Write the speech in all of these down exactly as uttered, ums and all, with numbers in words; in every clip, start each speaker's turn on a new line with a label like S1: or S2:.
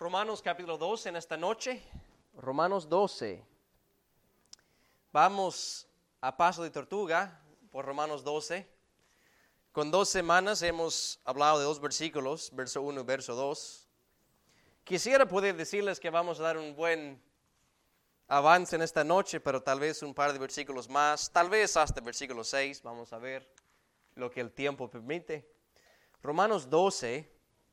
S1: Romanos capítulo doce en esta noche. Romanos doce. Vamos a paso de tortuga por Romanos doce. Con dos semanas hemos hablado de dos versículos, verso uno y verso dos. Quisiera poder decirles que vamos a dar un buen avance en esta noche, pero tal vez un par de versículos más, tal vez hasta el versículo seis. Vamos a ver lo que el tiempo permite. Romanos doce.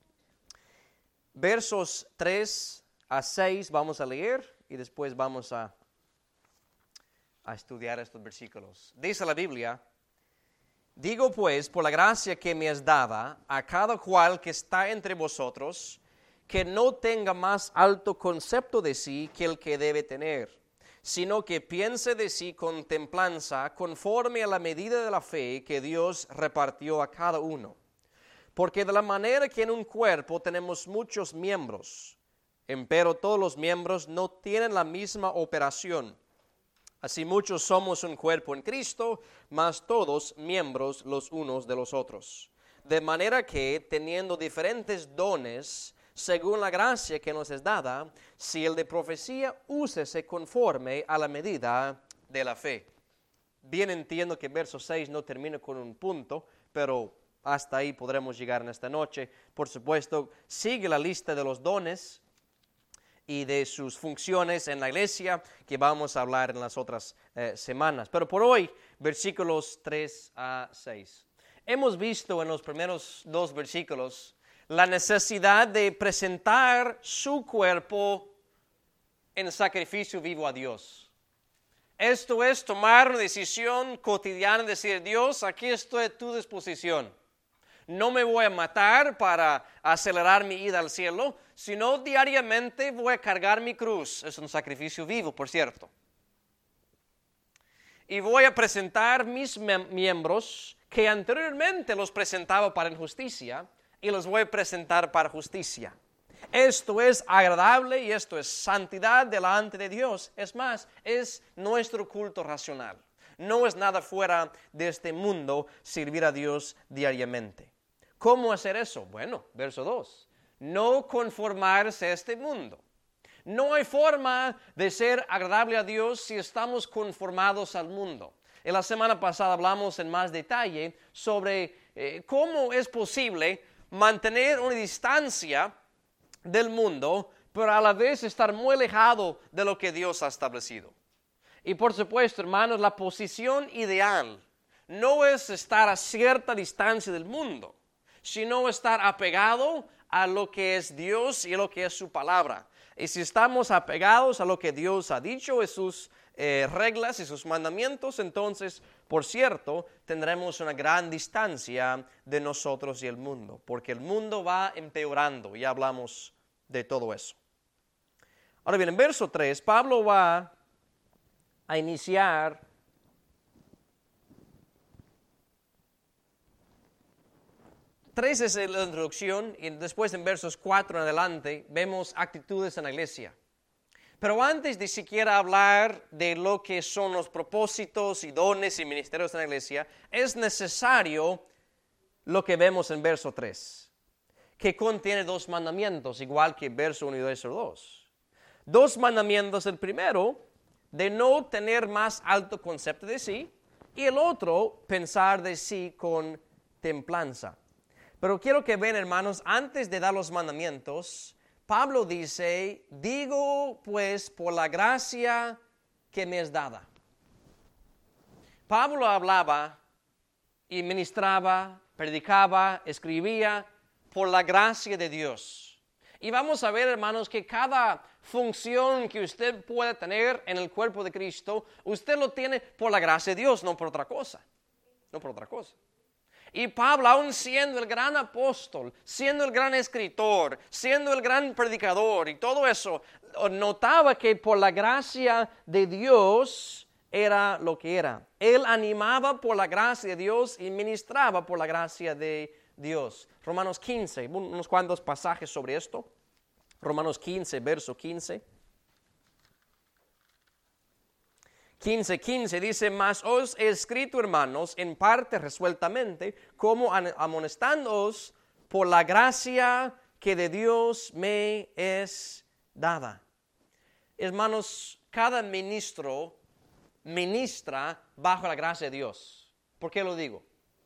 S1: Versos tres a seis vamos a leer y después vamos a, a estudiar estos versículos. Dice la Biblia: digo pues, por la gracia que me es dada, a cada cual que está entre vosotros, que no tenga más alto concepto de sí que el que debe tener, sino que piense de sí con templanza, conforme a la medida de la fe que Dios repartió a cada uno. Porque de la manera que en un cuerpo tenemos muchos miembros, empero todos los miembros no tienen la misma operación. Así muchos somos un cuerpo en Cristo, mas todos miembros los unos de los otros. De manera que, teniendo diferentes dones, según la gracia que nos es dada, si el de profecía, úsese conforme a la medida de la fe. Bien entiendo que verso seis no termina con un punto, pero hasta ahí podremos llegar en esta noche. Por supuesto, sigue la lista de los dones y de sus funciones en la iglesia que vamos a hablar en las otras eh, semanas. Pero por hoy, versículos tres a seis. Hemos visto en los primeros dos versículos la necesidad de presentar su cuerpo en sacrificio vivo a Dios. Esto es tomar una decisión cotidiana, decir: Dios, aquí estoy a tu disposición. No me voy a matar para acelerar mi ida al cielo, sino diariamente voy a cargar mi cruz. Es un sacrificio vivo, por cierto. Y voy a presentar mis mem- miembros que anteriormente los presentaba para injusticia y los voy a presentar para justicia. Esto es agradable y esto es santidad delante de Dios. Es más, es nuestro culto racional. No es nada fuera de este mundo servir a Dios diariamente. ¿Cómo hacer eso? Bueno, verso dos. No conformarse a este mundo. No hay forma de ser agradable a Dios si estamos conformados al mundo. En la semana pasada hablamos en más detalle sobre eh, cómo es posible mantener una distancia del mundo, pero a la vez estar muy alejado de lo que Dios ha establecido. Y por supuesto, hermanos, la posición ideal no es estar a cierta distancia del mundo, sino estar apegado a lo que es Dios y a lo que es su palabra. Y si estamos apegados a lo que Dios ha dicho y sus eh, reglas y sus mandamientos, entonces, por cierto, tendremos una gran distancia de nosotros y el mundo, porque el mundo va empeorando. Ya hablamos de todo eso. Ahora bien, en verso tres, Pablo va a iniciar tres es la introducción y después en versos cuatro en adelante vemos actitudes en la iglesia. Pero antes de siquiera hablar de lo que son los propósitos y dones y ministerios en la iglesia, es necesario lo que vemos en verso tres, que contiene dos mandamientos, igual que verso uno y verso dos. Dos mandamientos, el primero, de no tener más alto concepto de sí, y el otro, pensar de sí con templanza. Pero quiero que vean, hermanos, antes de dar los mandamientos, Pablo dice: digo pues por la gracia que me es dada. Pablo hablaba y ministraba, predicaba, escribía por la gracia de Dios. Y vamos a ver, hermanos, que cada función que usted pueda tener en el cuerpo de Cristo, usted lo tiene por la gracia de Dios, no por otra cosa. No por otra cosa. Y Pablo, aún siendo el gran apóstol, siendo el gran escritor, siendo el gran predicador y todo eso, notaba que por la gracia de Dios era lo que era. Él animaba por la gracia de Dios y ministraba por la gracia de Dios. Romanos quince, unos cuantos pasajes sobre esto. Romanos quince, verso quince. quince, quince dice: mas os he escrito, hermanos, en parte resueltamente, como amonestándoos por la gracia que de Dios me es dada. Hermanos, cada ministro ministra bajo la gracia de Dios. ¿Por qué lo digo?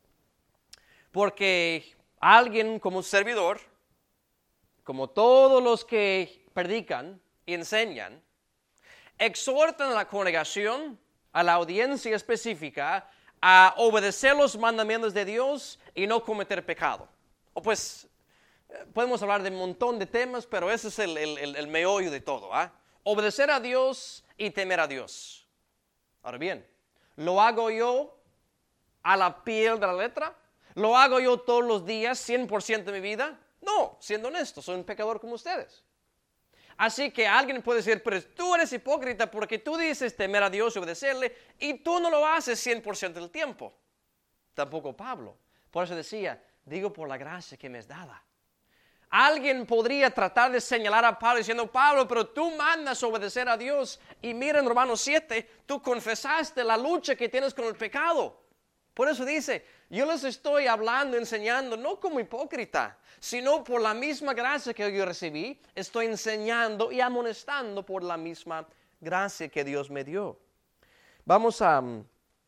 S1: Porque alguien como un servidor, como todos los que predican y enseñan, exhortan a la congregación, a la audiencia específica, a obedecer los mandamientos de Dios y no cometer pecado. O pues, podemos hablar de un montón de temas, pero ese es el, el, el meollo de todo. ¿eh? Obedecer a Dios y temer a Dios. Ahora bien, ¿lo hago yo a la piel de la letra? ¿Lo hago yo todos los días, cien por ciento de mi vida? No, siendo honesto, soy un pecador como ustedes. Así que alguien puede decir, pero tú eres hipócrita porque tú dices temer a Dios y obedecerle y tú no lo haces cien por ciento del tiempo. Tampoco Pablo. Por eso decía, digo por la gracia que me es dada. Alguien podría tratar de señalar a Pablo diciendo, Pablo, pero tú mandas obedecer a Dios. Y mira en Romanos siete, tú confesaste la lucha que tienes con el pecado. Por eso dice, yo les estoy hablando, enseñando, no como hipócrita, sino por la misma gracia que yo recibí, estoy enseñando y amonestando por la misma gracia que Dios me dio. Vamos a um,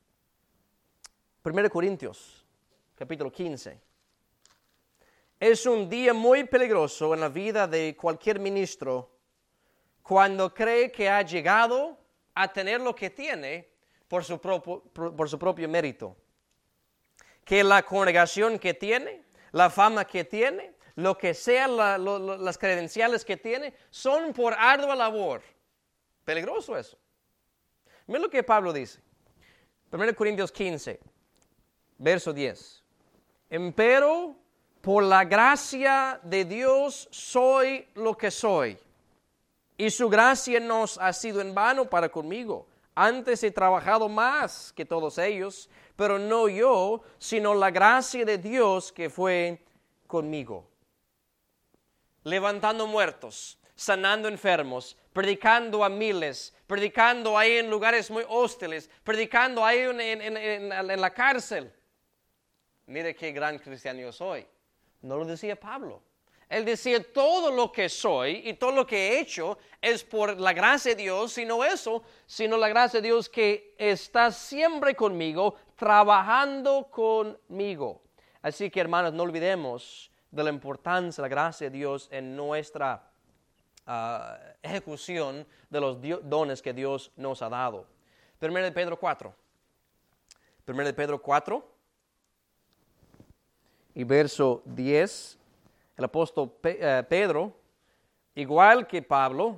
S1: primera Corintios, capítulo quince. Es un día muy peligroso en la vida de cualquier ministro cuando cree que ha llegado a tener lo que tiene por su propio, por su propio mérito. Que la congregación que tiene, la fama que tiene, lo que sea, la, lo, lo, las credenciales que tiene, son por ardua labor. Peligroso eso. Mira lo que Pablo dice. primera Corintios quince, verso diez. Empero, por la gracia de Dios soy lo que soy, y su gracia no ha sido en vano para conmigo. Antes he trabajado más que todos ellos, pero no yo, sino la gracia de Dios que fue conmigo. Levantando muertos, sanando enfermos, predicando a miles, predicando ahí en lugares muy hostiles, predicando ahí en, en, en, en la cárcel. Mire qué gran cristiano yo soy. No lo decía Pablo. Él decía, todo lo que soy y todo lo que he hecho es por la gracia de Dios, y no eso, sino la gracia de Dios que está siempre conmigo, trabajando conmigo. Así que, hermanos, no olvidemos de la importancia de la gracia de Dios en nuestra uh, ejecución de los dio- dones que Dios nos ha dado. Primero de Pedro cuatro. Primero de Pedro cuatro y verso diez. El apóstol Pedro, igual que Pablo,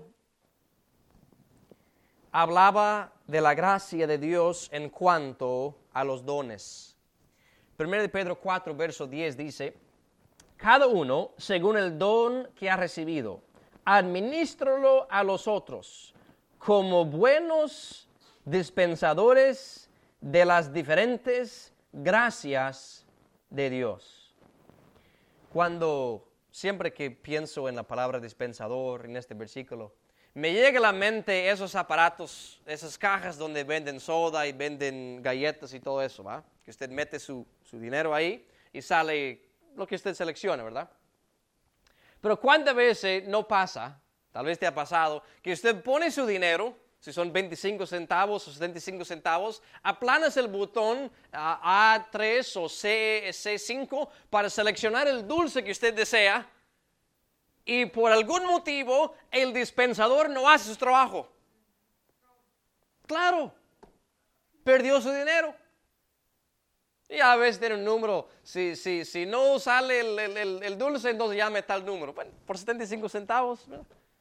S1: hablaba de la gracia de Dios en cuanto a los dones. primero de Pedro cuatro, verso diez dice, cada uno según el don que ha recibido, adminístralo a los otros como buenos dispensadores de las diferentes gracias de Dios. Cuando siempre que pienso en la palabra dispensador, en este versículo, me llega a la mente esos aparatos, esas cajas donde venden soda y venden galletas y todo eso, ¿va? Que usted mete su, su dinero ahí y sale lo que usted selecciona, ¿verdad? Pero ¿cuántas veces no pasa, tal vez te ha pasado, que usted pone su dinero, si son veinticinco centavos o setenta y cinco centavos, aplanas el botón A tres o C cinco para seleccionar el dulce que usted desea y por algún motivo el dispensador no hace su trabajo? Claro, perdió su dinero. Y a veces tiene un número, si, si, si no sale el, el, el dulce, entonces llame tal número. Bueno, por setenta y cinco centavos, ¿verdad?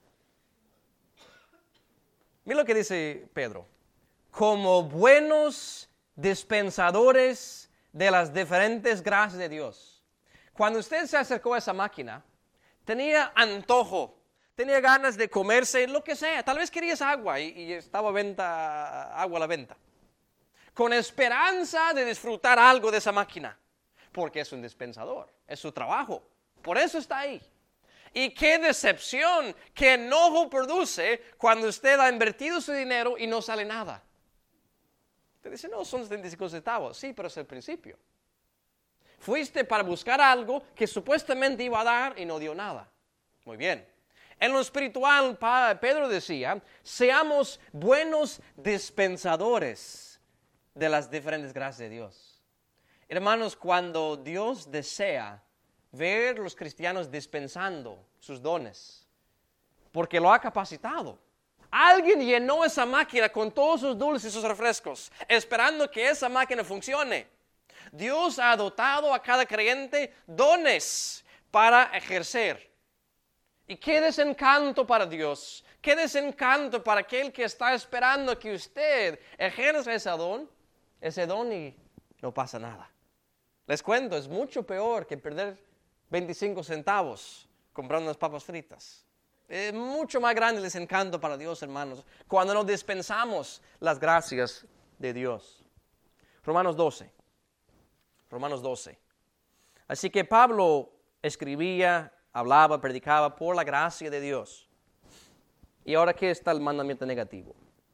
S1: Mira lo que dice Pedro. Como buenos dispensadores de las diferentes gracias de Dios. Cuando usted se acercó a esa máquina, tenía antojo, tenía ganas de comerse lo que sea. Tal vez querías agua y, y estaba venta, agua a la venta. Con esperanza de disfrutar algo de esa máquina. Porque es un dispensador, es su trabajo. Por eso está ahí. Y qué decepción, qué enojo produce cuando usted ha invertido su dinero y no sale nada. Usted dice, no, son setenta y cinco centavos. Sí, pero es el principio. Fuiste para buscar algo que supuestamente iba a dar y no dio nada. Muy bien. En lo espiritual, Pedro decía, seamos buenos dispensadores de las diferentes gracias de Dios. Hermanos, cuando Dios desea ver a los cristianos dispensando sus dones, porque lo ha capacitado. Alguien llenó esa máquina con todos sus dulces y sus refrescos, esperando que esa máquina funcione. Dios ha dotado a cada creyente dones para ejercer. Y qué desencanto para Dios, qué desencanto para aquel que está esperando que usted ejerza ese don, ese don y no pasa nada. Les cuento, es mucho peor que perder veinticinco centavos comprando unas papas fritas. Es mucho más grande el desencanto para Dios, hermanos, cuando nos dispensamos las gracias de Dios. Romanos doce. Romanos doce. Así que Pablo escribía, hablaba, predicaba por la gracia de Dios. Y ahora aquí está el mandamiento negativo.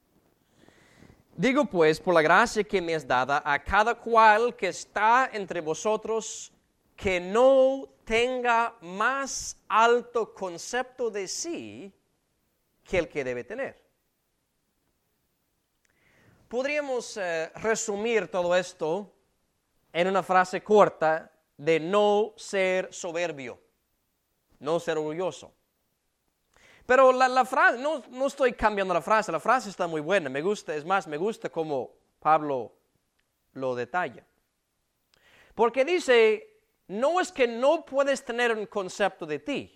S1: Digo pues, por la gracia que me es dada, a cada cual que está entre vosotros, que no tenga más alto concepto de sí que el que debe tener. Podríamos eh, resumir todo esto en una frase corta de no ser soberbio, no ser orgulloso. Pero la, la frase, no, no estoy cambiando la frase, la frase está muy buena, me gusta, es más, me gusta como Pablo lo detalla. Porque dice, no es que no puedes tener un concepto de ti,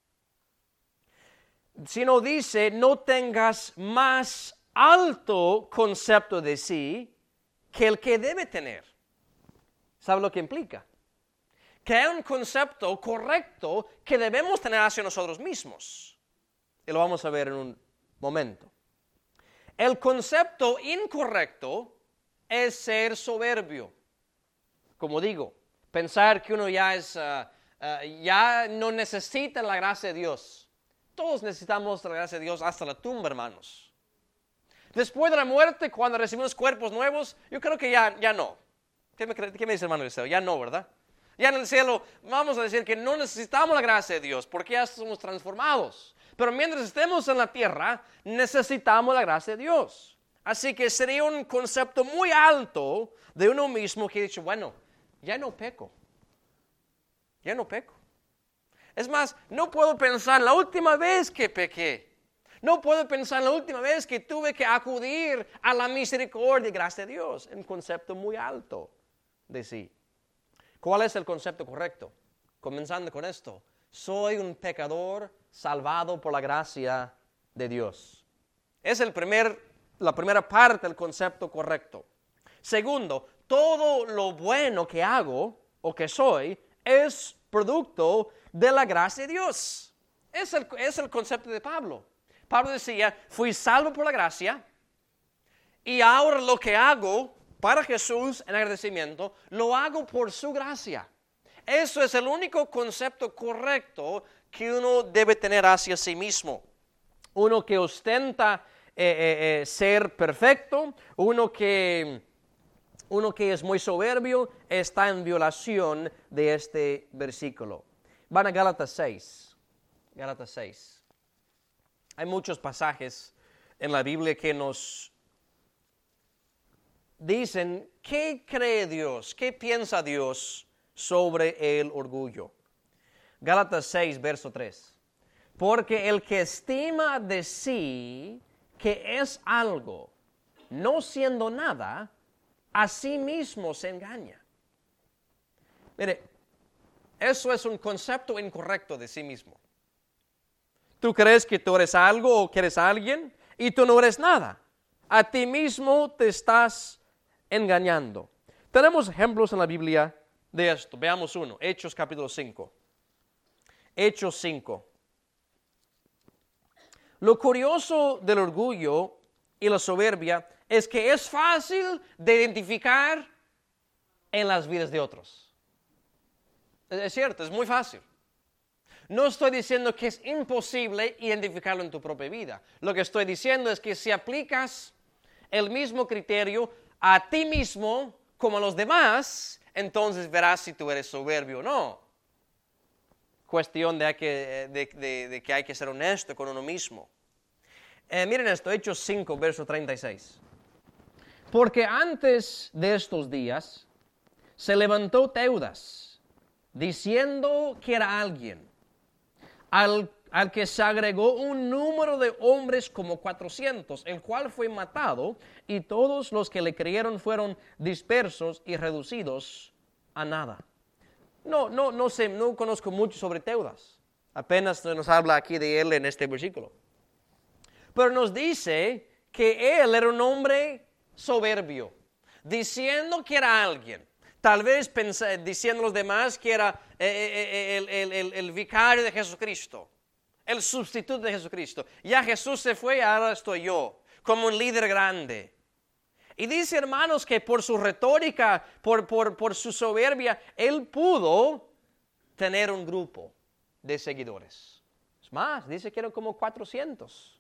S1: sino dice, no tengas más alto concepto de sí que el que debe tener. ¿Sabe lo que implica? Que hay un concepto correcto que debemos tener hacia nosotros mismos. Y lo vamos a ver en un momento. El concepto incorrecto es ser soberbio. Como digo, pensar que uno ya es, uh, uh, ya no necesita la gracia de Dios. Todos necesitamos la gracia de Dios hasta la tumba, hermanos. Después de la muerte, cuando recibimos cuerpos nuevos, yo creo que ya, ya no. ¿Qué me, ¿Qué me dice, hermano Eliseo? Ya no, ¿verdad? Ya en el cielo vamos a decir que no necesitamos la gracia de Dios porque ya somos transformados. Pero mientras estemos en la tierra, necesitamos la gracia de Dios. Así que sería un concepto muy alto de uno mismo que dice, bueno, ya no peco. Ya no peco. Es más, no puedo pensar la última vez que pequé. No puedo pensar la última vez que tuve que acudir a la misericordia y gracia de Dios. Un concepto muy alto de sí. ¿Cuál es el concepto correcto? Comenzando con esto. Soy un pecador salvado por la gracia de Dios. Es el primer, la primera parte del concepto correcto. Segundo, todo lo bueno que hago o que soy es producto de la gracia de Dios. Es el, es el concepto de Pablo. Pablo decía, fui salvo por la gracia y ahora lo que hago para Jesús en agradecimiento, lo hago por su gracia. Eso es el único concepto correcto que uno debe tener hacia sí mismo. Uno que ostenta eh, eh, eh, ser perfecto, uno que, uno que es muy soberbio, está en violación de este versículo. Van a Gálatas seis. Gálatas seis. Hay muchos pasajes en la Biblia que nos dicen qué cree Dios, qué piensa Dios sobre el orgullo. Gálatas seis, verso tres. Porque el que estima de sí que es algo, no siendo nada, a sí mismo se engaña. Mire, eso es un concepto incorrecto de sí mismo. Tú crees que tú eres algo o que eres alguien y tú no eres nada. A ti mismo te estás engañando. Tenemos ejemplos en la Biblia de esto. Veamos uno. Hechos capítulo cinco. Hechos cinco. Lo curioso del orgullo y la soberbia es que es fácil de identificar en las vidas de otros. Es cierto, es muy fácil. No estoy diciendo que es imposible identificarlo en tu propia vida. Lo que estoy diciendo es que si aplicas el mismo criterio a ti mismo como a los demás, entonces verás si tú eres soberbio o no. cuestión de que, de, de, de que hay que ser honesto con uno mismo. Eh, miren esto, Hechos cinco, verso treinta y seis. Porque antes de estos días se levantó Teudas, diciendo que era alguien, al, al que se agregó un número de hombres como cuatrocientos, el cual fue matado, y todos los que le creyeron fueron dispersos y reducidos a nada. No, no, no sé, no conozco mucho sobre Teudas. Apenas nos habla aquí de él en este versículo. Pero nos dice que él era un hombre soberbio, diciendo que era alguien. Tal vez pensé, diciendo a los demás que era eh, el, el, el, el vicario de Jesucristo, el sustituto de Jesucristo. Ya Jesús se fue, ahora estoy yo, como un líder grande. Y dice, hermanos, que por su retórica, por, por, por su soberbia, él pudo tener un grupo de seguidores. Es más, dice que eran como cuatrocientos.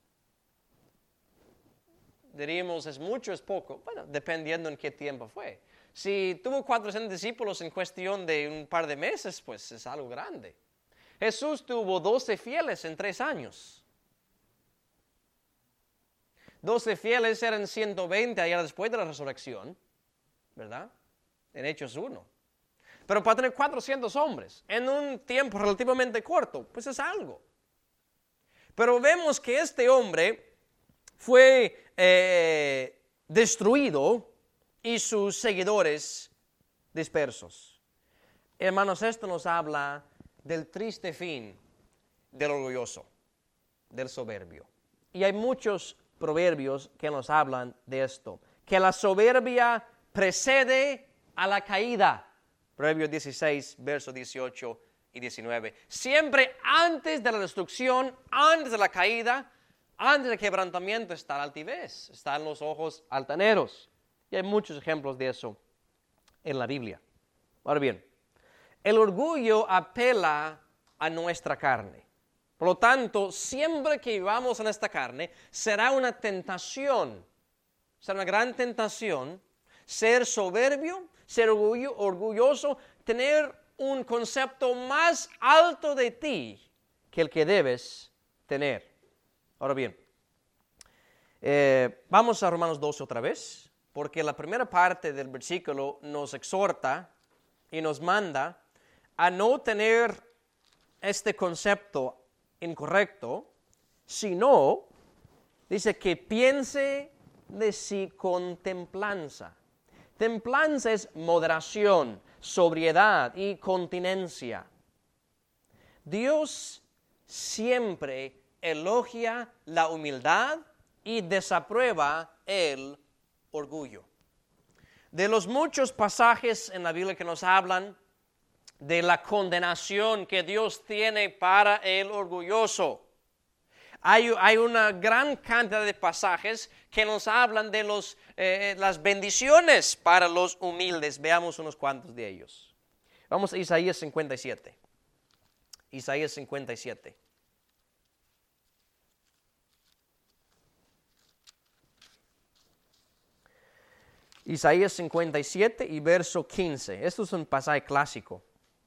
S1: Diríamos, es mucho, es poco. Bueno, dependiendo en qué tiempo fue. Si tuvo cuatrocientos discípulos en cuestión de un par de meses, pues es algo grande. Jesús tuvo doce fieles en tres años. doce fieles eran ciento veinte allá después de la resurrección, ¿verdad? En Hechos uno. Pero para tener cuatrocientos hombres en un tiempo relativamente corto, pues es algo. Pero vemos que este hombre fue eh, destruido y sus seguidores dispersos. Hermanos, esto nos habla del triste fin del orgulloso, del soberbio. Y hay muchos proverbios que nos hablan de esto, que la soberbia precede a la caída. Proverbios dieciséis, versos dieciocho y diecinueve. Siempre antes de la destrucción, antes de la caída, antes del quebrantamiento está la altivez, están los ojos altaneros. Y hay muchos ejemplos de eso en la Biblia. Ahora bien, el orgullo apela a nuestra carne. Por lo tanto, siempre que vivamos en esta carne, será una tentación, será una gran tentación ser soberbio, ser orgullo, orgulloso, tener un concepto más alto de ti que el que debes tener. Ahora bien, eh, vamos a Romanos doce otra vez, porque la primera parte del versículo nos exhorta y nos manda a no tener este concepto incorrecto, sino, dice que piense de sí con templanza. Templanza es moderación, sobriedad y continencia. Dios siempre elogia la humildad y desaprueba el orgullo. De los muchos pasajes en la Biblia que nos hablan de la condenación que Dios tiene para el orgulloso, hay, hay una gran cantidad de pasajes que nos hablan de los, eh, las bendiciones para los humildes. Veamos unos cuantos de ellos. Vamos a Isaías cincuenta y siete. Isaías cincuenta y siete. Isaías cincuenta y siete y verso quince. Esto es un pasaje clásico.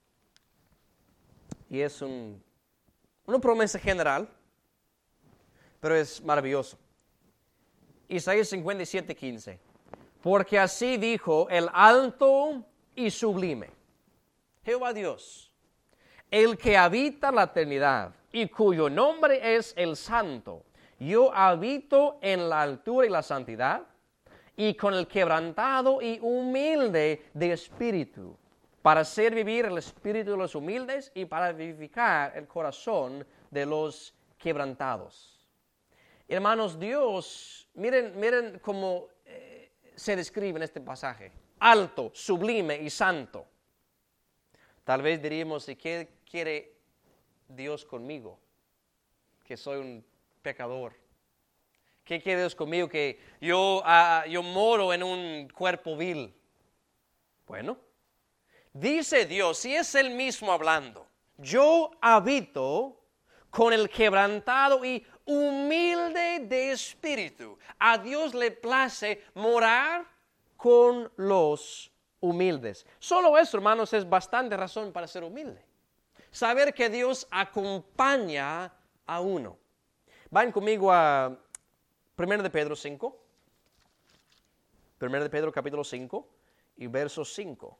S1: Y es un, una promesa general, pero es maravilloso. Isaías cincuenta y siete, quince. Porque así dijo el alto y sublime, Jehová Dios, el que habita la eternidad y cuyo nombre es el Santo. Yo habito en la altura y la santidad, y con el quebrantado y humilde de espíritu, para hacer vivir el espíritu de los humildes y para vivificar el corazón de los quebrantados. Hermanos, Dios, miren, miren cómo eh, se describe en este pasaje. Alto, sublime y santo. Tal vez diríamos, ¿y qué quiere Dios conmigo? Que soy un pecador. ¿Qué quiere Dios conmigo? Que yo, uh, yo moro en un cuerpo vil. Bueno, dice Dios, y es Él mismo hablando, yo habito con el quebrantado y humilde de espíritu. A Dios le place morar con los humildes. Solo eso, hermanos, es bastante razón para ser humilde. saber que Dios acompaña a uno. Vayan conmigo a primero de Pedro cinco. primero de Pedro capítulo cinco y verso cinco.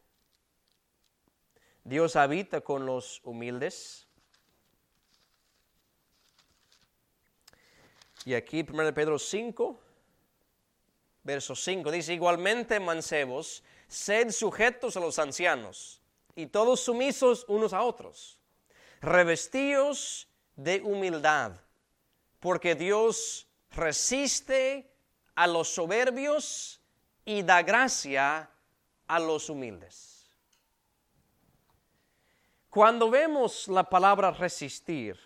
S1: Dios habita con los humildes. Y aquí primero de Pedro cinco, verso cinco, dice, igualmente mancebos, sed sujetos a los ancianos, y todos sumisos unos a otros, revestidos de humildad, porque Dios resiste a los soberbios y da gracia a los humildes. Cuando vemos la palabra resistir,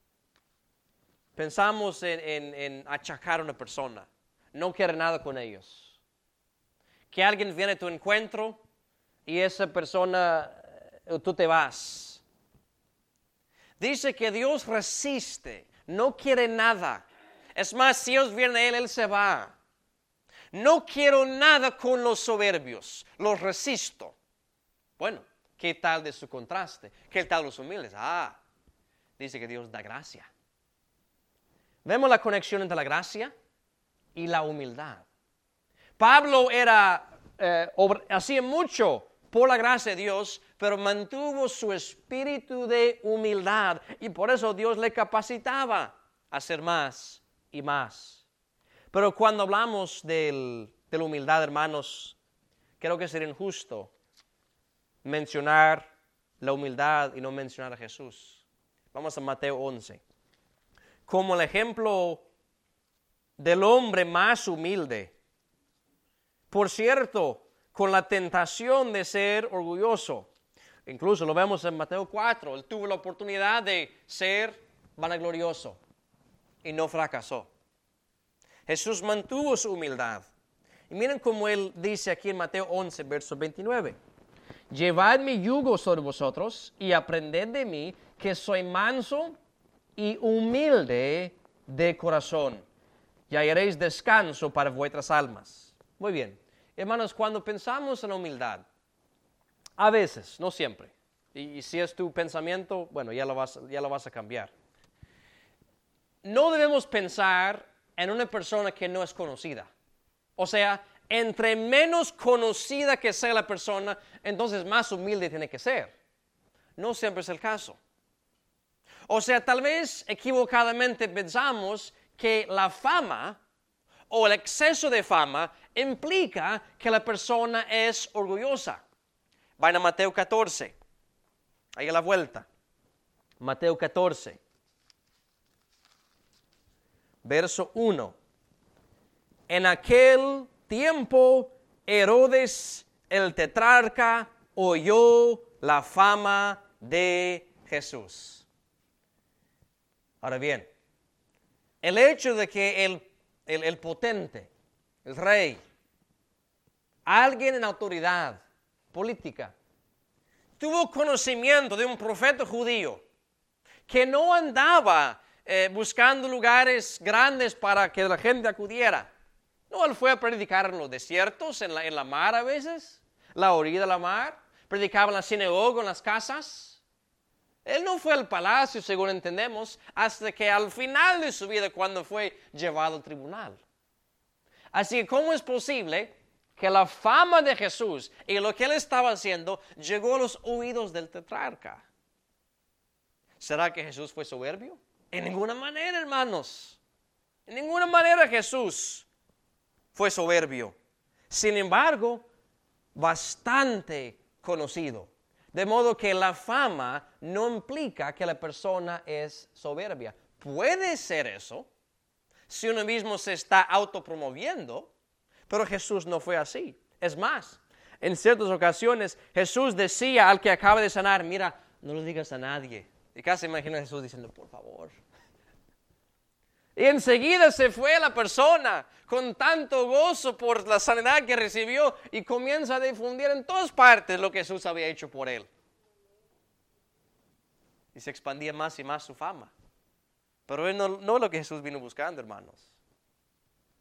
S1: pensamos en, en, en achacar a una persona, no quiere nada con ellos. Que alguien viene a tu encuentro y esa persona, tú te vas. Dice que Dios resiste, no quiere nada. Es más, si Dios viene a él, él se va. No quiero nada con los soberbios, los resisto. Bueno, ¿qué tal de su contraste? ¿Qué tal los humildes? Ah, dice que Dios da gracia. Vemos la conexión entre la gracia y la humildad. Pablo era, eh, hacía mucho por la gracia de Dios, pero mantuvo su espíritu de humildad y por eso Dios le capacitaba a hacer más y más. Pero cuando hablamos del, de la humildad, hermanos, creo que sería injusto mencionar la humildad y no mencionar a Jesús. Vamos a Mateo once. Como el ejemplo del hombre más humilde. Por cierto, con la tentación de ser orgulloso. Incluso lo vemos en Mateo cuatro. Él tuvo la oportunidad de ser vanaglorioso y no fracasó. Jesús mantuvo su humildad. Y miren cómo él dice aquí en Mateo once, verso veintinueve. Llevad mi yugo sobre vosotros y aprended de mí, que soy manso y humilde de corazón, y hallaréis descanso para vuestras almas. Muy bien, hermanos, cuando pensamos en la humildad, a veces, no siempre, y, y si es tu pensamiento, bueno, ya lo vas, ya lo vas a cambiar. No debemos pensar en una persona que no es conocida. O sea, entre menos conocida que sea la persona, entonces más humilde tiene que ser. No siempre es el caso. O sea, tal vez equivocadamente pensamos que la fama o el exceso de fama implica que la persona es orgullosa. Vayan a Mateo catorce. Ahí a la vuelta. Mateo catorce. Verso uno. En aquel tiempo Herodes el tetrarca oyó la fama de Jesús. Ahora bien, el hecho de que el, el, el potente, el rey, alguien en autoridad política, tuvo conocimiento de un profeta judío que no andaba eh, buscando lugares grandes para que la gente acudiera. No, él fue a predicar en los desiertos, en la, en la mar a veces, la orilla de la mar, predicaba en la sinagoga, en las casas. Él no fue al palacio, según entendemos, hasta que al final de su vida, cuando fue llevado al tribunal. Así que, ¿cómo es posible que la fama de Jesús y lo que él estaba haciendo llegó a los oídos del tetrarca? ¿Será que Jesús fue soberbio? En ninguna manera, hermanos. En ninguna manera Jesús fue soberbio. Sin embargo, bastante conocido. De modo que la fama no implica que la persona es soberbia. Puede ser eso si uno mismo se está autopromoviendo, pero Jesús no fue así. Es más, en ciertas ocasiones Jesús decía al que acaba de sanar, mira, no lo digas a nadie. Y casi imagino a Jesús diciendo, por favor. Y enseguida se fue la persona con tanto gozo por la sanidad que recibió y comienza a difundir en todas partes lo que Jesús había hecho por él. Y se expandía más y más su fama. Pero él no, no es lo que Jesús vino buscando, hermanos.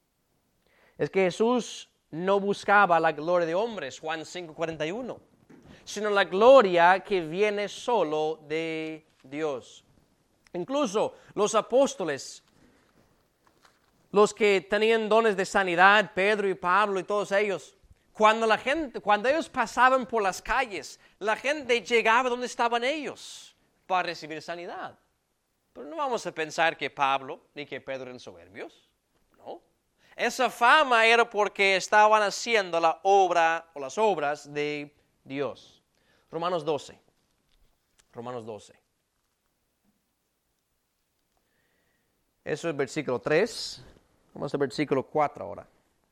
S1: Es que Jesús no buscaba la gloria de hombres, Juan cinco cuarenta y uno. sino la gloria que viene solo de Dios. Incluso los apóstoles, los que tenían dones de sanidad, Pedro y Pablo y todos ellos, cuando la gente, cuando ellos pasaban por las calles, la gente llegaba donde estaban ellos para recibir sanidad. Pero no vamos a pensar que Pablo ni que Pedro eran soberbios, no. Esa fama era porque estaban haciendo la obra o las obras de Dios. Romanos doce. Romanos doce. Eso es versículo tres. Vamos al versículo cuatro ahora.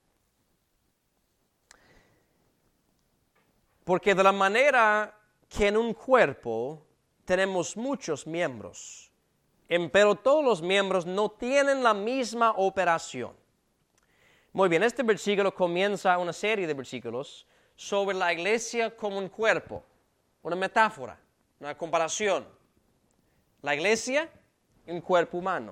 S1: Porque de la manera que en un cuerpo tenemos muchos miembros, pero todos los miembros no tienen la misma operación. Muy bien, este versículo comienza una serie de versículos sobre la iglesia como un cuerpo, una metáfora, una comparación. La iglesia, un cuerpo humano.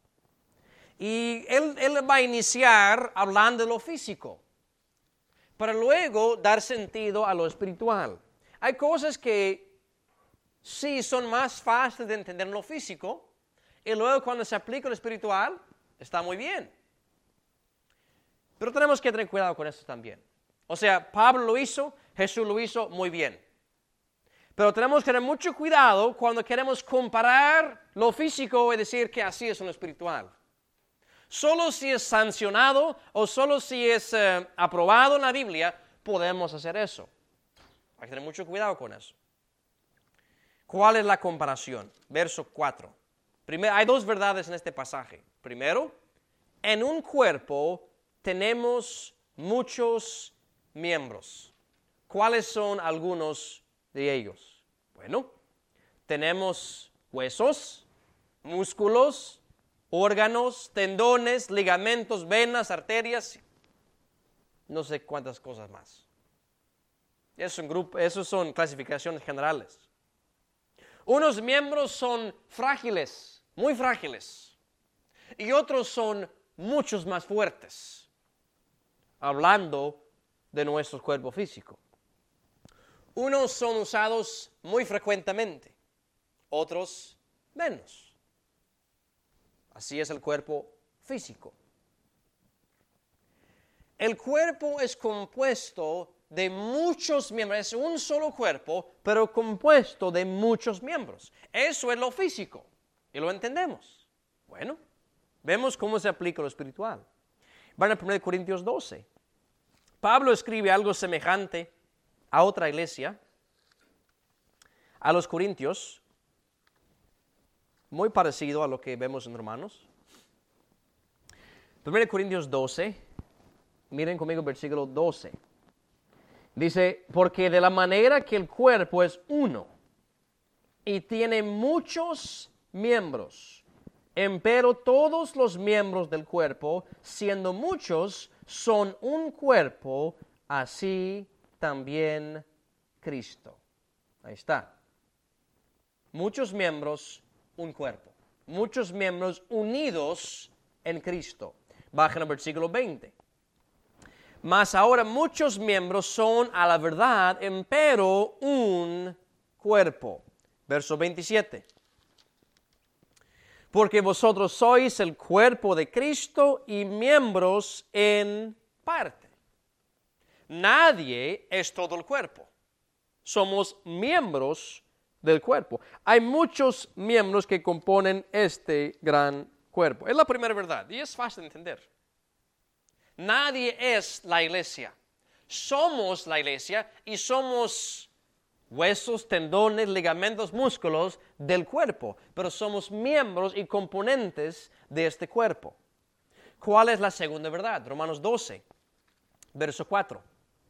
S1: Y él, él va a iniciar hablando de lo físico, para luego dar sentido a lo espiritual. Hay cosas que sí son más fáciles de entender en lo físico, y luego cuando se aplica lo espiritual, está muy bien. Pero tenemos que tener cuidado con esto también. O sea, Pablo lo hizo, Jesús lo hizo muy bien. Pero tenemos que tener mucho cuidado cuando queremos comparar lo físico y decir que así es lo espiritual. Solo si es sancionado o solo si es eh, aprobado en la Biblia, podemos hacer eso. Hay que tener mucho cuidado con eso. ¿Cuál es la comparación? Verso cuatro. Primero, hay dos verdades en este pasaje. Primero, en un cuerpo tenemos muchos miembros. ¿Cuáles son algunos de ellos? Bueno, tenemos huesos, músculos, órganos, tendones, ligamentos, venas, arterias, no sé cuántas cosas más. Es un grupo, esos son clasificaciones generales. Unos miembros son frágiles, muy frágiles, y otros son muchos más fuertes, hablando de nuestro cuerpo físico. Unos son usados muy frecuentemente, otros menos. Así es el cuerpo físico. El cuerpo es compuesto de muchos miembros, es un solo cuerpo, pero compuesto de muchos miembros. Eso es lo físico, y lo entendemos. Bueno, vemos cómo se aplica lo espiritual. Van a primera Corintios doce. Pablo escribe algo semejante a otra iglesia, a los Corintios, muy parecido a lo que vemos en Romanos. primera Corintios doce, miren conmigo el versículo doce. Dice, porque de la manera que el cuerpo es uno y tiene muchos miembros, empero todos los miembros del cuerpo, siendo muchos, son un cuerpo, así también Cristo. Ahí está. Muchos miembros, un cuerpo. Muchos miembros unidos en Cristo. Bajen al versículo veinte. Mas ahora muchos miembros son a la verdad, empero un cuerpo. Verso veintisiete. Porque vosotros sois el cuerpo de Cristo y miembros en parte. Nadie es todo el cuerpo. Somos miembros del cuerpo. Hay muchos miembros que componen este gran cuerpo. Es la primera verdad y es fácil de entender. Nadie es la iglesia. Somos la iglesia y somos huesos, tendones, ligamentos, músculos del cuerpo, pero somos miembros y componentes de este cuerpo. ¿Cuál es la segunda verdad? Romanos doce, verso cuatro.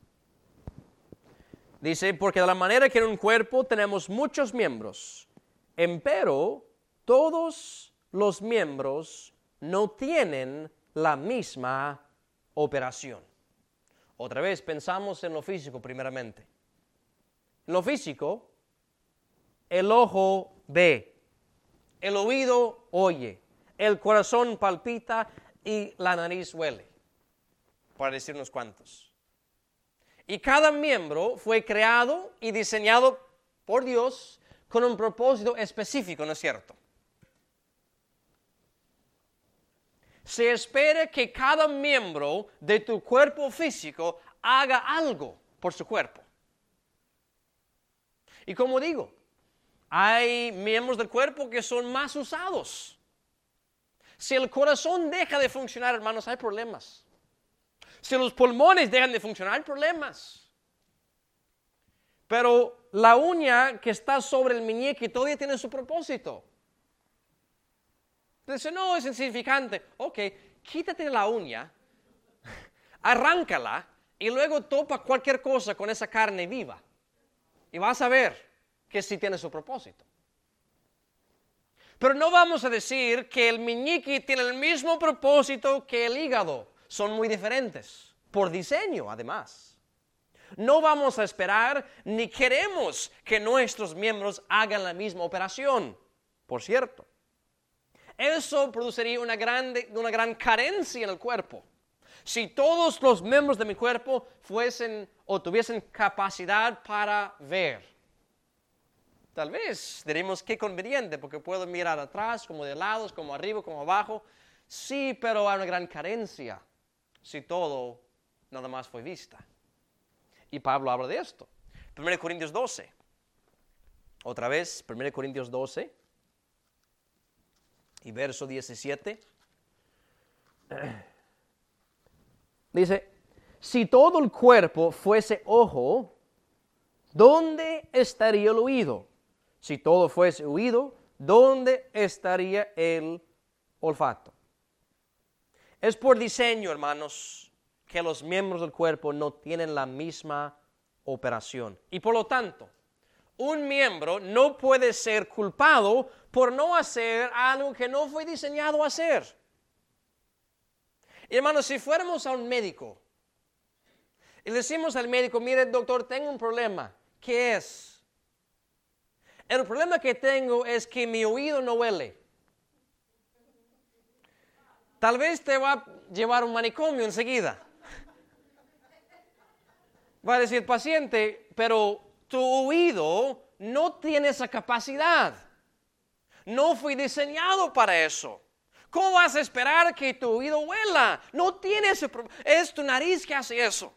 S1: Dice, porque de la manera que en un cuerpo tenemos muchos miembros, empero todos los miembros no tienen la misma operación. Otra vez, pensamos en lo físico primeramente. En lo físico, el ojo ve, el oído oye, el corazón palpita y la nariz huele, para decir unos cuantos. Y cada miembro fue creado y diseñado por Dios con un propósito específico, ¿no es cierto? Se espera que cada miembro de tu cuerpo físico haga algo por su cuerpo. Y como digo, hay miembros del cuerpo que son más usados. Si el corazón deja de funcionar, hermanos, hay problemas. Si los pulmones dejan de funcionar, hay problemas. Pero la uña que está sobre el meñique todavía tiene su propósito. Dice, no, es insignificante. Ok, quítate la uña, arráncala y luego topa cualquier cosa con esa carne viva. Y vas a ver que sí tiene su propósito. Pero no vamos a decir que el meñique tiene el mismo propósito que el hígado. Son muy diferentes, por diseño además. No vamos a esperar ni queremos que nuestros miembros hagan la misma operación, por cierto. Eso produciría una, grande, una gran carencia en el cuerpo. Si todos los miembros de mi cuerpo fuesen o tuviesen capacidad para ver. Tal vez diríamos qué conveniente, porque puedo mirar atrás, como de lados, como arriba, como abajo. Sí, pero hay una gran carencia si todo nada más fue vista. Y Pablo habla de esto. primera Corintios doce. Otra vez, primera Corintios doce. Y verso diecisiete. Dice, si todo el cuerpo fuese ojo, ¿dónde estaría el oído? Si todo fuese oído, ¿dónde estaría el olfato? Es por diseño, hermanos, que los miembros del cuerpo no tienen la misma operación. Y por lo tanto, un miembro no puede ser culpado por no hacer algo que no fue diseñado a hacer. Y hermanos, si fuéramos a un médico y le decimos al médico, mire doctor, tengo un problema. ¿Qué es? El problema que tengo es que mi oído no huele. Tal vez te va a llevar a un manicomio enseguida. Va a decir, paciente, pero tu oído no tiene esa capacidad. No fui diseñado para eso. ¿Cómo vas a esperar que tu oído huela? No tiene ese problema. Es tu nariz que hace eso.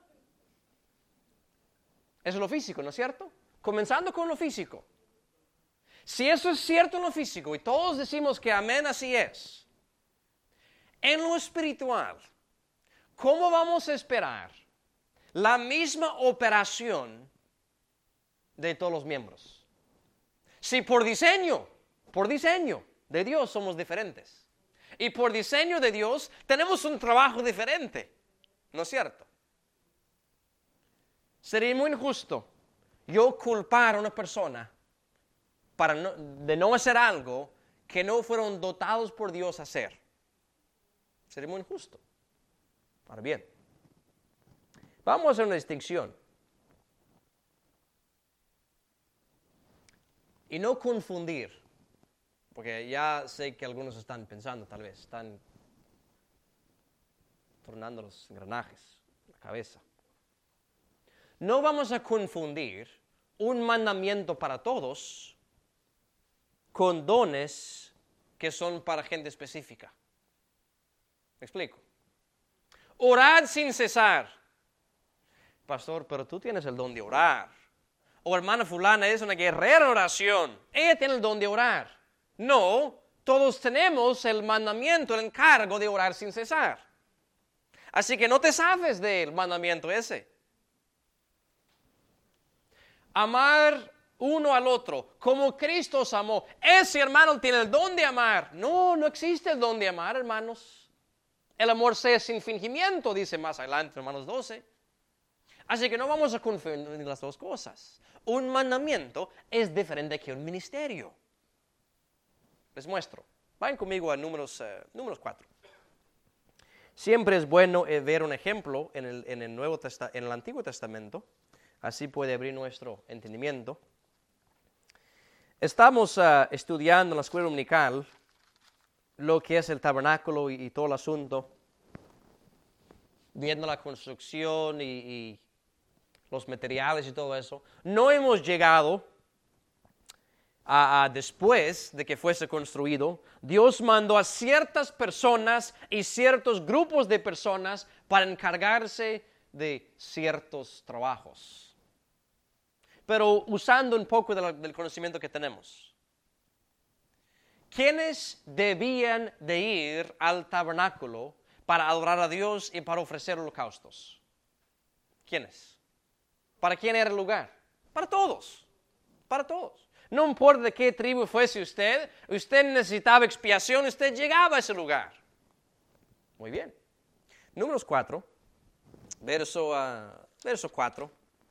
S1: Eso es lo físico, ¿no es cierto? Comenzando con lo físico. Si eso es cierto en lo físico y todos decimos que amén, así es. En lo espiritual, ¿cómo vamos a esperar la misma operación de todos los miembros? Si por diseño, por diseño de Dios somos diferentes. Y por diseño de Dios tenemos un trabajo diferente, ¿no es cierto? Sería muy injusto yo culpar a una persona para no, de no hacer algo que no fueron dotados por Dios a hacer. Sería muy injusto. Ahora bien, vamos a hacer una distinción. Y no confundir, porque ya sé que algunos están pensando, tal vez, están tornando los engranajes, la cabeza. No vamos a confundir un mandamiento para todos con dones que son para gente específica. ¿Me explico? Orad sin cesar. Pastor, pero tú tienes el don de orar. O hermana fulana es una guerrera de oración. Ella tiene el don de orar. No, todos tenemos el mandamiento, el encargo de orar sin cesar. Así que no te zafes del mandamiento ese. Amar uno al otro, como Cristo os amó. Ese hermano tiene el don de amar. No, no existe el don de amar, hermanos. El amor sea sin fingimiento, dice más adelante, Romanos doce. Así que no vamos a confundir las dos cosas. Un mandamiento es diferente que un ministerio. Les muestro. Vayan conmigo a números, uh, números cuatro. Siempre es bueno eh, ver un ejemplo en el, en, el Nuevo Testa- en el Antiguo Testamento. Así puede abrir nuestro entendimiento. Estamos uh, estudiando en la escuela dominical lo que es el tabernáculo y, y todo el asunto, viendo la construcción y, y los materiales y todo eso. No hemos llegado a, a después de que fuese construido. Dios mandó a ciertas personas y ciertos grupos de personas para encargarse de ciertos trabajos. Pero usando un poco de la, del conocimiento que tenemos. ¿Quiénes debían de ir al tabernáculo para adorar a Dios y para ofrecer holocaustos? ¿Quiénes? ¿Para quién era el lugar? Para todos, para todos. No importa de qué tribu fuese usted, usted necesitaba expiación, usted llegaba a ese lugar. Muy bien. Números cuatro, verso, uh, verso cuatro.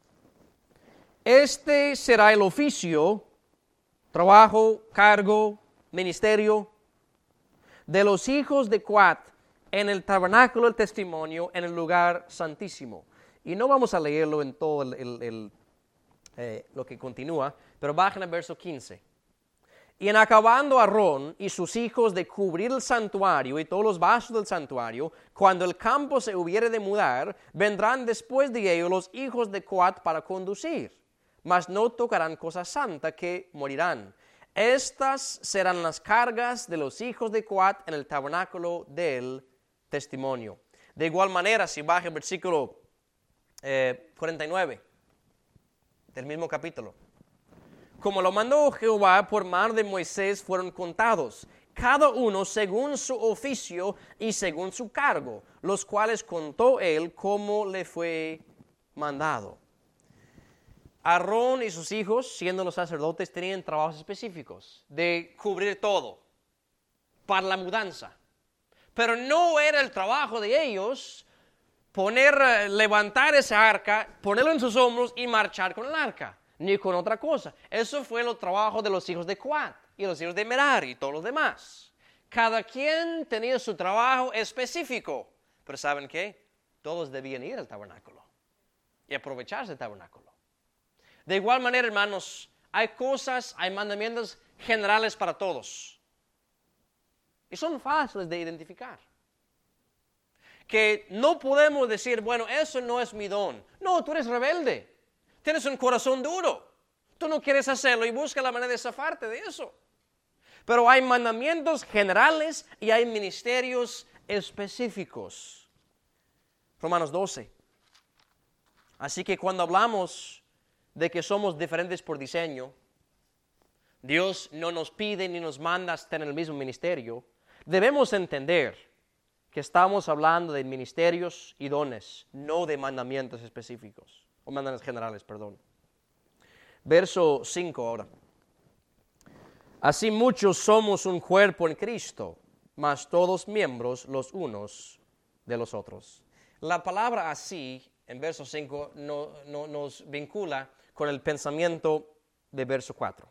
S1: Este será el oficio, trabajo, cargo, ministerio de los hijos de Coat en el tabernáculo del testimonio, en el lugar santísimo. Y no vamos a leerlo en todo el, el, el, eh, lo que continúa, pero bajen al verso quince. Y en acabando Aarón y sus hijos de cubrir el santuario y todos los vasos del santuario, cuando el campo se hubiere de mudar, vendrán después de ellos los hijos de Coat para conducir, mas no tocarán cosa santa, que morirán. Estas serán las cargas de los hijos de Coat en el tabernáculo del testimonio. De igual manera, si baja el versículo eh, cuarenta y nueve del mismo capítulo. Como lo mandó Jehová por mano de Moisés, fueron contados, cada uno según su oficio y según su cargo, los cuales contó él como le fue mandado. Aarón y sus hijos, siendo los sacerdotes, tenían trabajos específicos de cubrir todo para la mudanza. Pero no era el trabajo de ellos poner, levantar esa arca, ponerlo en sus hombros y marchar con el arca, ni con otra cosa. Eso fue el trabajo de los hijos de Coat y los hijos de Merari y todos los demás. Cada quien tenía su trabajo específico. Pero ¿saben qué? Todos debían ir al tabernáculo y aprovecharse del tabernáculo. De igual manera, hermanos, hay cosas, hay mandamientos generales para todos. Y son fáciles de identificar. Que no podemos decir, bueno, eso no es mi don. No, tú eres rebelde. Tienes un corazón duro. Tú no quieres hacerlo y busca la manera de zafarte de eso. Pero hay mandamientos generales y hay ministerios específicos. Romanos doce. Así que cuando hablamos de que somos diferentes por diseño, Dios no nos pide ni nos manda estar en el mismo ministerio, debemos entender que estamos hablando de ministerios y dones, no de mandamientos específicos, o mandamientos generales, perdón. Verso cinco ahora. Así muchos somos un cuerpo en Cristo, mas todos miembros los unos de los otros. La palabra así, en verso cinco, no, no, nos vincula con el pensamiento de verso cuatro.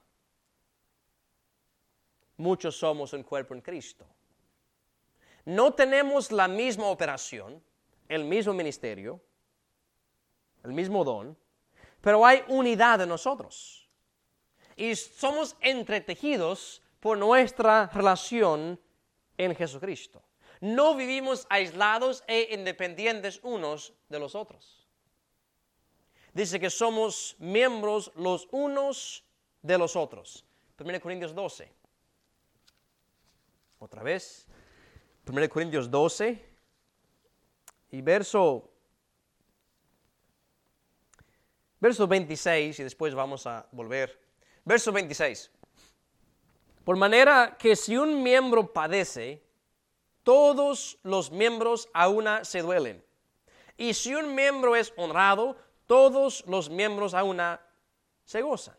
S1: Muchos somos un cuerpo en Cristo. No tenemos la misma operación, el mismo ministerio, el mismo don, pero hay unidad en nosotros. Y somos entretejidos por nuestra relación en Jesucristo. No vivimos aislados e independientes unos de los otros. Dice que somos miembros los unos de los otros. primera Corintios doce. Otra vez. primera Corintios doce. Y verso, verso veintiséis. Y después vamos a volver. Verso veintiséis. Por manera que si un miembro padece, todos los miembros a una se duelen. Y si un miembro es honrado, todos los miembros a una se gozan.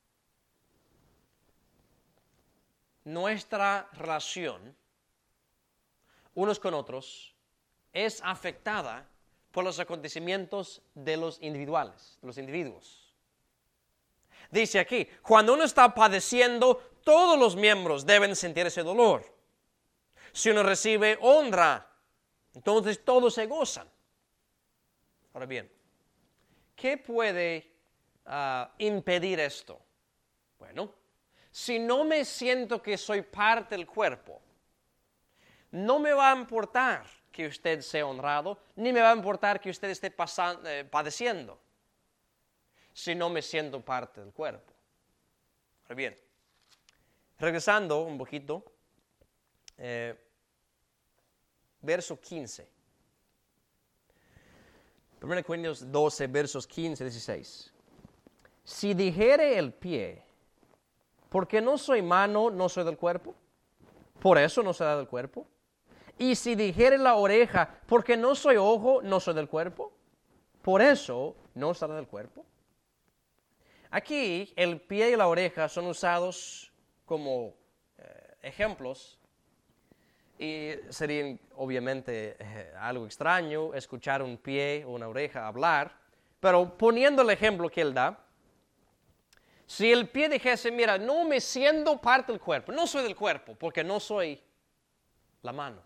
S1: Nuestra relación unos con otros es afectada por los acontecimientos de los individuales, de los individuos. Dice aquí, cuando uno está padeciendo, todos los miembros deben sentir ese dolor. Si uno recibe honra, entonces todos se gozan. Ahora bien, ¿qué puede uh, impedir esto? Bueno, si no me siento que soy parte del cuerpo, no me va a importar que usted sea honrado, ni me va a importar que usted esté pasando, eh, padeciendo. si no me siento parte del cuerpo? Muy bien. Regresando un poquito, eh, verso quince. primera Corintios doce, versos quince y dieciséis. Si dijere el pie, porque no soy mano, no soy del cuerpo, por eso no será del cuerpo. Y si dijere la oreja, porque no soy ojo, no soy del cuerpo, por eso no será del cuerpo. Aquí el pie y la oreja son usados como eh, ejemplos. Y sería obviamente eh, algo extraño escuchar un pie o una oreja hablar, pero poniendo el ejemplo que él da, si el pie dijese, mira, no me siento parte del cuerpo, no soy del cuerpo, porque no soy la mano.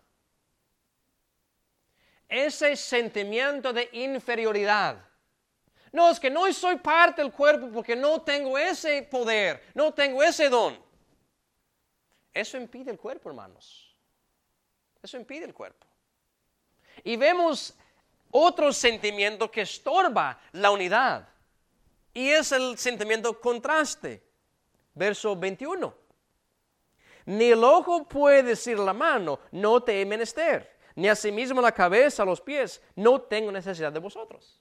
S1: Ese sentimiento de inferioridad. No, es que no soy parte del cuerpo porque no tengo ese poder, no tengo ese don. Eso impide el cuerpo, hermanos. Eso impide el cuerpo. Y vemos otro sentimiento que estorba la unidad. Y es el sentimiento contraste. Verso veintiuno. Ni el ojo puede decir a la mano, no te he menester. Ni asimismo la cabeza, los pies, no tengo necesidad de vosotros.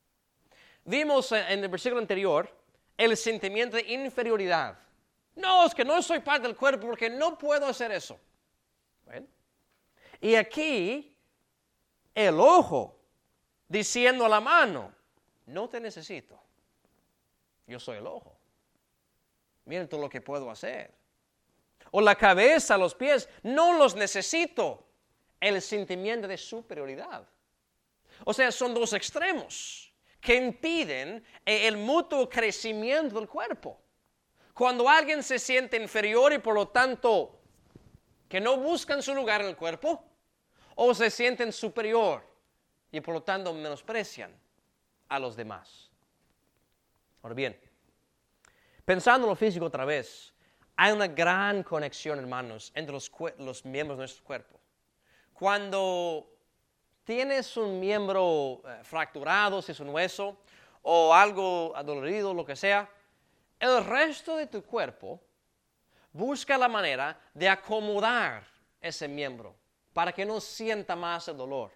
S1: Vimos en el versículo anterior el sentimiento de inferioridad. No, es que no soy parte del cuerpo porque no puedo hacer eso. Bueno. Y aquí, el ojo diciendo a la mano, no te necesito. Yo soy el ojo. Miren todo lo que puedo hacer. O la cabeza, los pies, no los necesito. El sentimiento de superioridad. O sea, son dos extremos que impiden el mutuo crecimiento del cuerpo. Cuando alguien se siente inferior y por lo tanto que no buscan su lugar en el cuerpo, o se sienten superior y por lo tanto menosprecian a los demás. Ahora bien, pensando en lo físico otra vez, hay una gran conexión, hermanos, entre los, los miembros de nuestro cuerpo. Cuando tienes un miembro eh, fracturado, si es un hueso, o algo adolorido, lo que sea, el resto de tu cuerpo busca la manera de acomodar ese miembro para que no sienta más el dolor.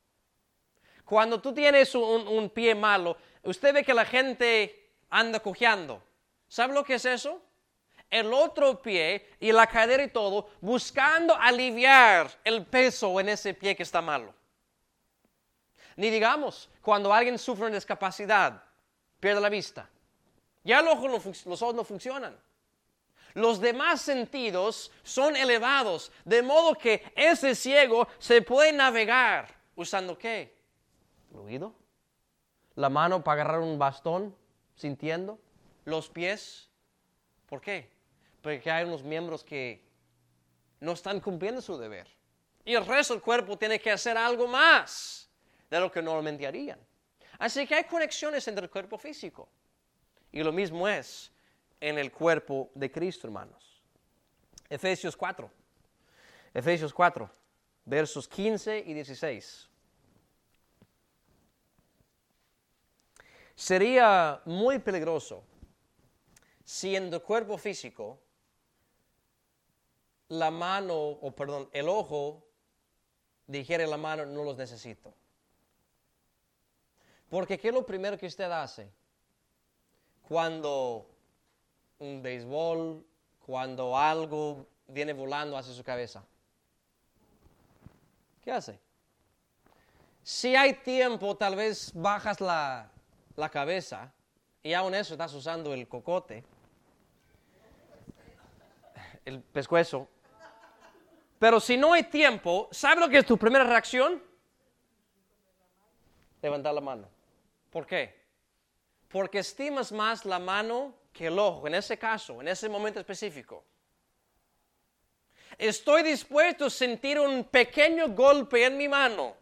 S1: Cuando tú tienes un, un pie malo, usted ve que la gente anda cojeando. ¿Sabe lo que es eso? El otro pie y la cadera y todo, buscando aliviar el peso en ese pie que está malo. Ni digamos, cuando alguien sufre una discapacidad, pierde la vista. Ya el ojo no fun- los ojos no funcionan. Los demás sentidos son elevados, de modo que ese ciego se puede navegar usando ¿qué? El oído, la mano para agarrar un bastón, sintiendo, los pies. ¿Por qué? Porque hay unos miembros que no están cumpliendo su deber. Y el resto del cuerpo tiene que hacer algo más de lo que normalmente harían. Así que hay conexiones entre el cuerpo físico. Y lo mismo es en el cuerpo de Cristo, hermanos. Efesios cuatro. Efesios cuatro, versos quince y dieciséis. Sería muy peligroso si en tu cuerpo físico la mano, o perdón, el ojo dijera la mano, no los necesito. Porque ¿qué es lo primero que usted hace? Cuando un béisbol, cuando algo viene volando hacia su cabeza. ¿Qué hace? Si hay tiempo, tal vez bajas la, la cabeza y aún eso estás usando el cocote, el pescuezo. Pero si no hay tiempo, ¿sabe lo que es tu primera reacción? Levantar la mano. ¿Por qué? Porque estimas más la mano que el ojo, en ese caso, en ese momento específico. Estoy dispuesto a sentir un pequeño golpe en mi mano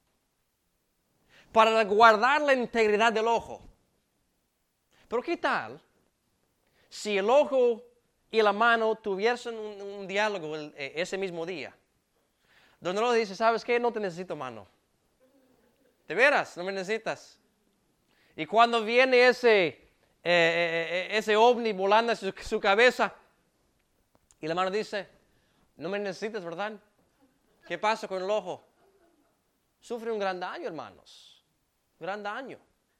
S1: para guardar la integridad del ojo. Pero ¿qué tal si el ojo y la mano tuviesen un, un diálogo el, ese mismo día? Donde uno dice, ¿sabes qué? No te necesito mano. ¿De veras? No me necesitas. Y cuando viene ese eh, eh, ese ovni volando en su, su cabeza. Y el hermano dice, no me necesitas, ¿verdad? ¿Qué pasa con el ojo? Sufre un gran daño, hermanos. Gran daño.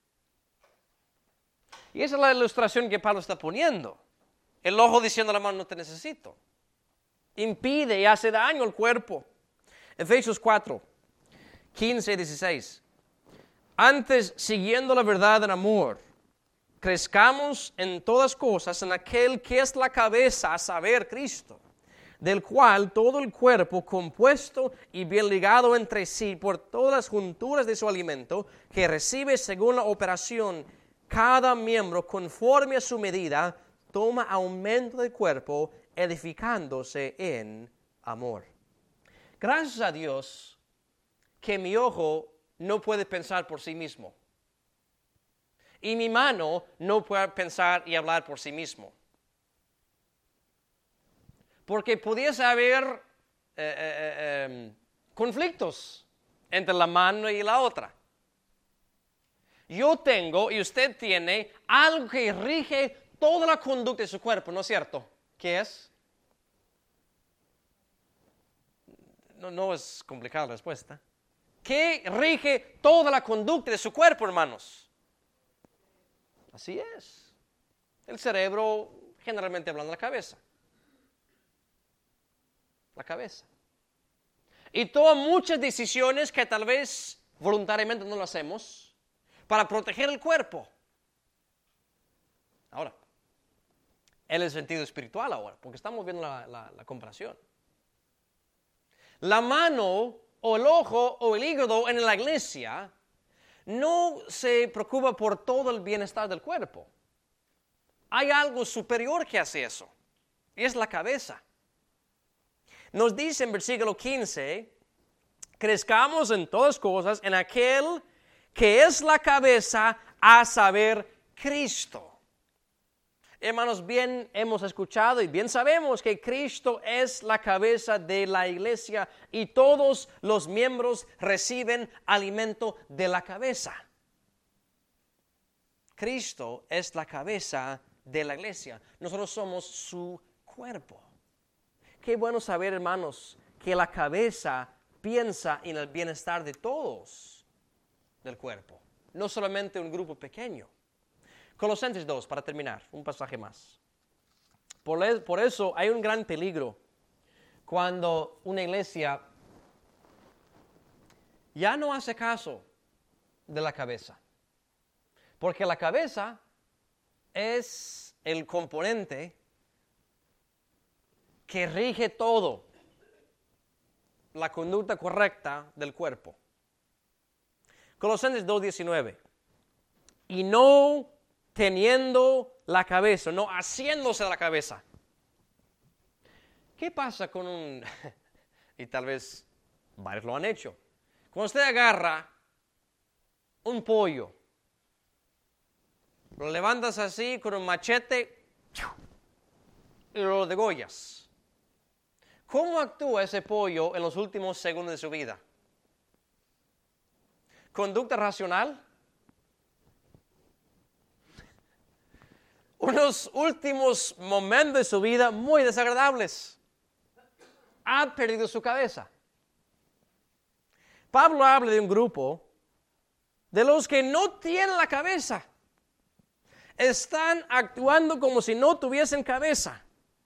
S1: Y esa es la ilustración que Pablo está poniendo. El ojo diciendo a la mano, no te necesito. Impide y hace daño al cuerpo. Efesios cuatro, quince y dieciséis. Antes, siguiendo la verdad en amor, crezcamos en todas cosas en aquel que es la cabeza, a saber, Cristo, del cual todo el cuerpo, compuesto y bien ligado entre sí por todas las junturas de su alimento, que recibe según la operación cada miembro conforme a su medida, toma aumento del cuerpo, edificándose en amor. Gracias a Dios que mi ojo no puede pensar por sí mismo. Y mi mano no puede pensar y hablar por sí mismo. Porque pudiese haber eh, eh, eh, conflictos entre la mano y la otra. Yo tengo y usted tiene algo que rige toda la conducta de su cuerpo, ¿no es cierto? ¿Qué es? No, no es complicada la respuesta. ¿Qué rige toda la conducta de su cuerpo, hermanos? Así es. El cerebro, generalmente hablando, la cabeza. La cabeza. Y toma muchas decisiones que tal vez voluntariamente no lo hacemos para proteger el cuerpo. Ahora, en el sentido espiritual ahora, porque estamos viendo la, la, la comparación. La mano o el ojo o el hígado en la iglesia no se preocupa por todo el bienestar del cuerpo. Hay algo superior que hace eso, y es la cabeza. Nos dice en versículo quince, crezcamos en todas cosas en aquel que es la cabeza, a saber, Cristo. Hermanos, bien hemos escuchado y bien sabemos que Cristo es la cabeza de la iglesia y todos los miembros reciben alimento de la cabeza. Cristo es la cabeza de la iglesia. Nosotros somos su cuerpo. Qué bueno saber, hermanos, que la cabeza piensa en el bienestar de todos del cuerpo, no solamente un grupo pequeño. Colosenses dos, para terminar, un pasaje más. Por, por eso hay un gran peligro cuando una iglesia ya no hace caso de la cabeza. Porque la cabeza es el componente que rige todo, la conducta correcta del cuerpo. Colosenses dos, diecinueve. Y no teniendo la cabeza, no haciéndose la cabeza. ¿Qué pasa con un, y tal vez varios lo han hecho, cuando usted agarra un pollo, lo levantas así con un machete y lo degollas? ¿Cómo actúa ese pollo en los últimos segundos de su vida? ¿Conducta racional? Unos últimos momentos de su vida muy desagradables. Ha perdido su cabeza. Pablo habla de un grupo de los que no tienen la cabeza. Están actuando como si no tuviesen cabeza.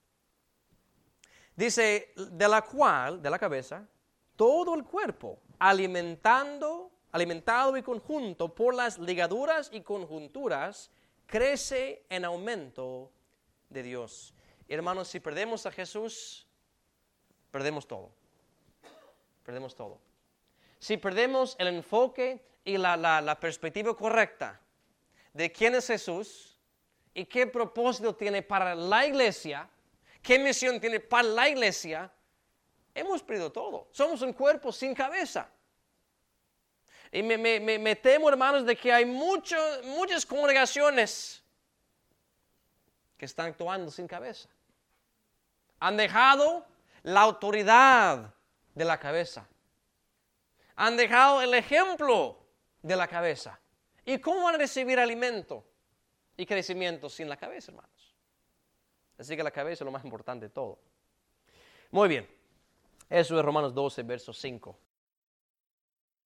S1: Dice, de la cual, de la cabeza, todo el cuerpo, alimentando, alimentado y conjunto por las ligaduras y conjunturas, crece en aumento de Dios. Hermanos, si perdemos a Jesús, perdemos todo. Perdemos todo. Si perdemos el enfoque y la, la, la perspectiva correcta de quién es Jesús y qué propósito tiene para la iglesia, qué misión tiene para la iglesia, hemos perdido todo. Somos un cuerpo sin cabeza. Y me, me, me, me temo, hermanos, de que hay mucho, muchas congregaciones que están actuando sin cabeza. Han dejado la autoridad de la cabeza. Han dejado el ejemplo de la cabeza. ¿Y cómo van a recibir alimento? y crecimiento sin la cabeza, hermanos. Así que la cabeza es lo más importante de todo. Muy bien. Eso es Romanos doce, verso cinco.